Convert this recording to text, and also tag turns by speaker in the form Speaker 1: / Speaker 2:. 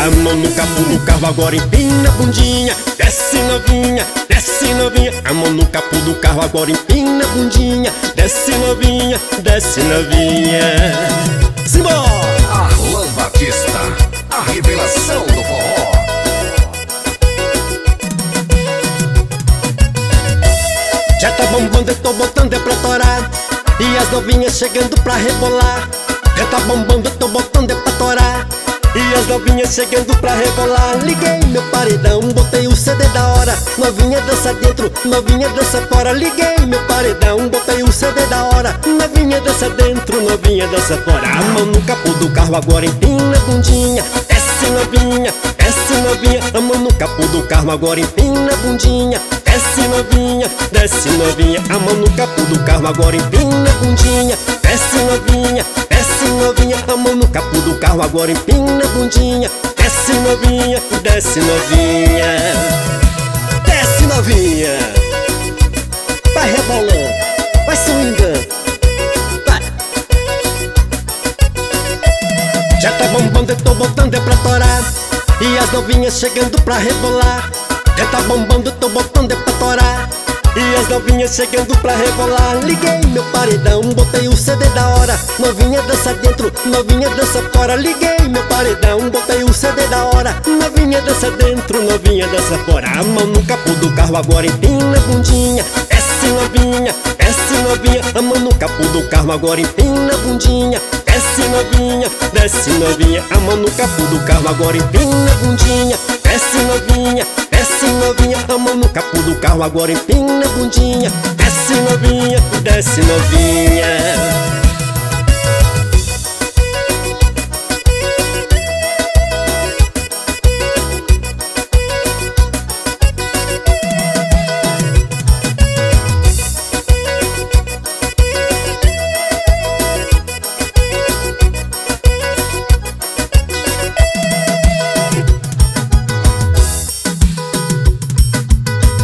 Speaker 1: A mão no capô do carro, agora empina a bundinha. Desce novinha, desce novinha. A mão no capô do carro, agora empina a bundinha. Desce novinha, desce novinha. Simbora!
Speaker 2: Arlan Batista, a revelação do forró.
Speaker 1: Já tá bombando, eu tô botando é pra torar. E as novinhas chegando pra rebolar. Já tá bombando, eu tô botando é pra torar. E as novinhas chegando pra rebolar. Liguei meu paredão, botei o CD da hora. Novinha dança dentro, novinha dança fora. Liguei meu paredão, botei o CD da hora. Novinha dança dentro, novinha dança fora. A mão no capô do carro, agora empina a bundinha. Desce novinha, desce novinha. A mão no capô do carro, agora empina a bundinha. Desce novinha, desce novinha. A mão no capô do carro, agora empina a bundinha. Desce novinha, desce novinha. A mão no capô do carro, agora empina a bundinha. Desce novinha, desce novinha. Desce novinha. Vai rebolando, vai swingando, vai. Já tá bombando, eu tô botando é pra torar. E as novinhas chegando pra rebolar. Já tá bombando, eu tô botando é pra torar. E as novinhas chegando pra rebolar. Liguei meu paredão, botei o CD da hora. Novinha dança dentro, novinha dança fora. Liguei meu paredão, botei o CD da hora. Novinha dança dentro, novinha dança fora. A mão no capô do carro, agora empina a bundinha. Desce novinha, desce novinha. A mão no capô do carro, agora empina a bundinha. Desce novinha, desce novinha. A mão no capô do carro, agora empina a bundinha. Desce novinha, desce novinha. A mão no capô do carro, agora empina a bundinha. Desce novinha, desce novinha.